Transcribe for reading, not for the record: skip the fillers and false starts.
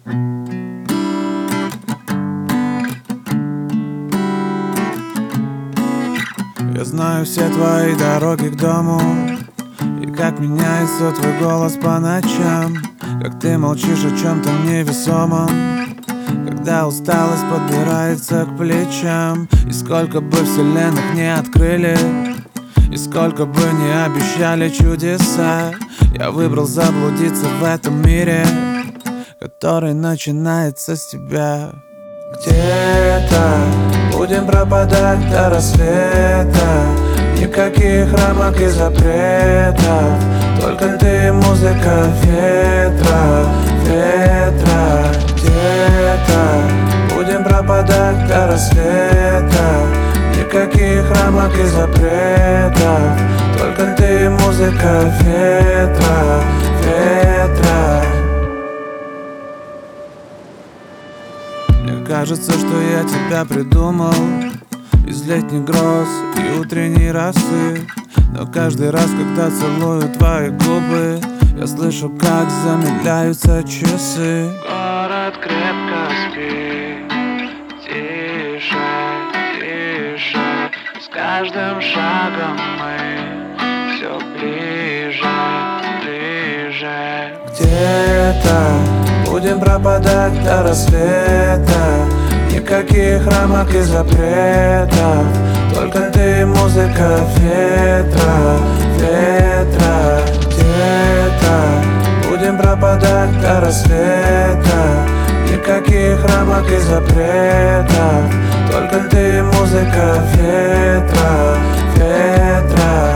Я знаю все твои дороги к дому, и как меняется твой голос по ночам, как ты молчишь о чем-то невесомом, когда усталость подбирается к плечам. И сколько бы вселенных не открыли, и сколько бы не обещали чудеса, я выбрал заблудиться в этом мире, который начинается с тебя. Где-то будем пропадать до рассвета, никаких рамок и запретов, только ты, музыка ветра, ветра. Где-то будем пропадать до рассвета, никаких рамок и запретов, только ты, музыка ветра, ветра. Мне кажется, что я тебя придумал из летних гроз и утренней росы, но каждый раз, когда целую твои губы, я слышу, как замедляются часы. Город крепко спит, тише, тише, с каждым шагом мы все ближе, ближе. Где-то будем пропадать до рассвета, никаких рамок и запретов, только ты, музыка ветра, ветра. Где-то будем пропадать до рассвета, никаких рамок и запретов, только ты, музыка ветра, ветра.